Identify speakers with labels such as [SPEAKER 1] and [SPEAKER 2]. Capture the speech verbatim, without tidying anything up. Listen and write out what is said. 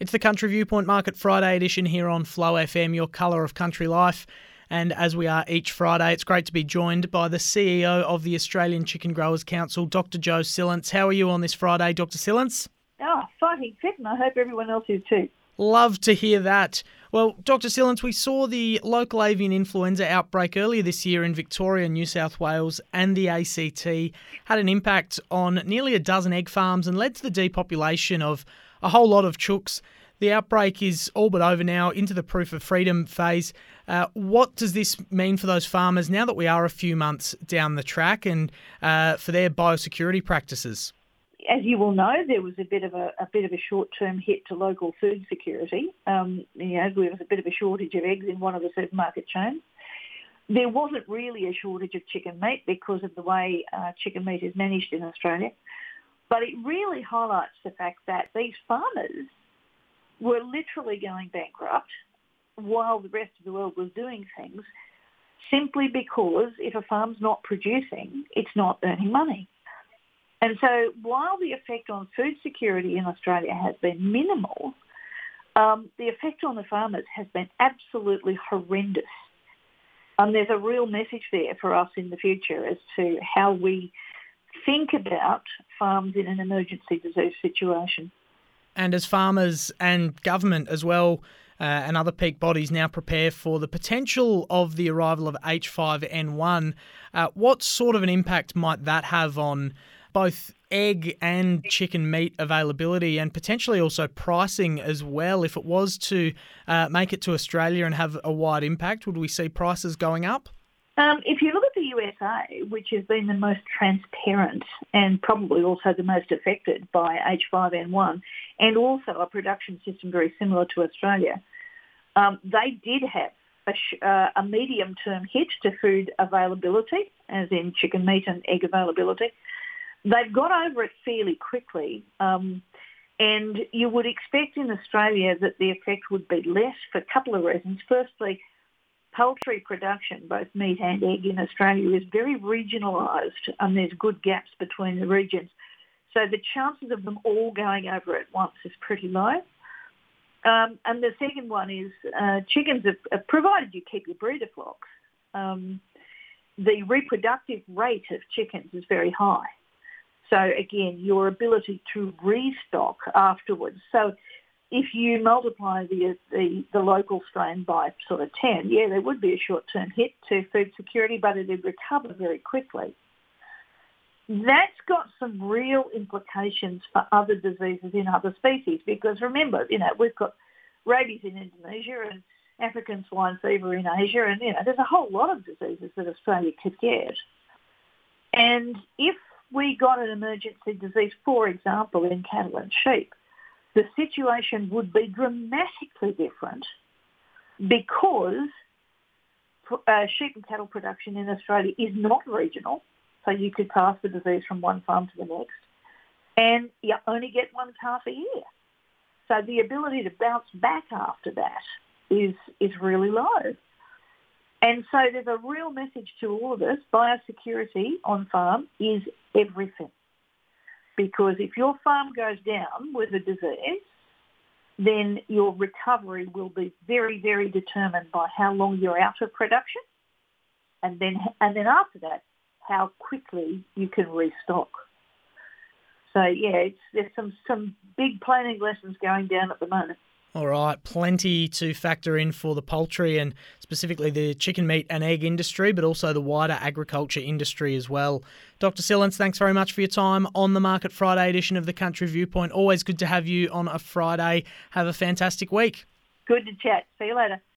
[SPEAKER 1] It's the Country Viewpoint Market Friday edition here on Flow F M, your colour of country life. And as we are each Friday, it's great to be joined by the C E O of the Australian Chicken Growers Council, Doctor Jo Sillence. How are you on this Friday, Doctor Sillence?
[SPEAKER 2] Oh, fighting fit, and I hope everyone else is too.
[SPEAKER 1] Love to hear that. Well, Doctor Sillence, we saw the local avian influenza outbreak earlier this year in Victoria, New South Wales and the A C T, had an impact on nearly a dozen egg farms and led to the depopulation of a whole lot of chooks. The outbreak is all but over now, into the proof of freedom phase. Uh, what does this mean for those farmers now that we are a few months down the track and uh, for their biosecurity practices?
[SPEAKER 2] As you will know, there was a bit of a, a bit of a short-term hit to local food security. Um, you know, there was a bit of a shortage of eggs in one of the supermarket chains. There wasn't really a shortage of chicken meat because of the way uh, chicken meat is managed in Australia. But it really highlights the fact that these farmers were literally going bankrupt while the rest of the world was doing things, simply because if a farm's not producing, it's not earning money. And so while the effect on food security in Australia has been minimal, um, the effect on the farmers has been absolutely horrendous. And there's a real message there for us in the future as to how we think about farms in an emergency disease situation.
[SPEAKER 1] And as farmers and government as well, uh, and other peak bodies now prepare for the potential of the arrival of H five N one, uh, what sort of an impact might that have on both egg and chicken meat availability and potentially also pricing as well? If it was to uh, make it to Australia and have a wide impact, would we see prices going up?
[SPEAKER 2] Um, if you look at the U S A, which has been the most transparent and probably also the most affected by H five N one, and also a production system very similar to Australia, um, they did have a, sh- uh, a medium-term hit to food availability, as in chicken meat and egg availability. They've got over it fairly quickly, um, and you would expect in Australia that the effect would be less for a couple of reasons. Firstly, poultry production, both meat and egg in Australia, is very regionalised, and there's good gaps between the regions. So the chances of them all going over at once is pretty low. Um, and the second one is uh, chickens, have, have, provided you keep your breeder flocks, um, the reproductive rate of chickens is very high. So again, your ability to restock afterwards. So if you multiply the, the the local strain by sort of ten, yeah, there would be a short-term hit to food security, but it would recover very quickly. That's got some real implications for other diseases in other species because remember, you know, we've got rabies in Indonesia and African swine fever in Asia, and, you know, there's a whole lot of diseases that Australia could get. And if we got an emergency disease, for example, in cattle and sheep, the situation would be dramatically different because uh, sheep and cattle production in Australia is not regional, so you could pass the disease from one farm to the next, and you only get one calf a year. So the ability to bounce back after that is is really low. And so there's a real message to all of us: biosecurity on farm is everything. Because if your farm goes down with a disease, then your recovery will be very, very determined by how long you're out of production, and then and then after that, how quickly you can restock. So yeah, it's, there's some some big planning lessons going down at the moment.
[SPEAKER 1] All right, plenty to factor in for the poultry and specifically the chicken meat and egg industry, but also the wider agriculture industry as well. Doctor Sillence, thanks very much for your time on the Market Friday edition of the Country Viewpoint. Always good to have you on a Friday. Have a fantastic week.
[SPEAKER 2] Good to chat. See you later.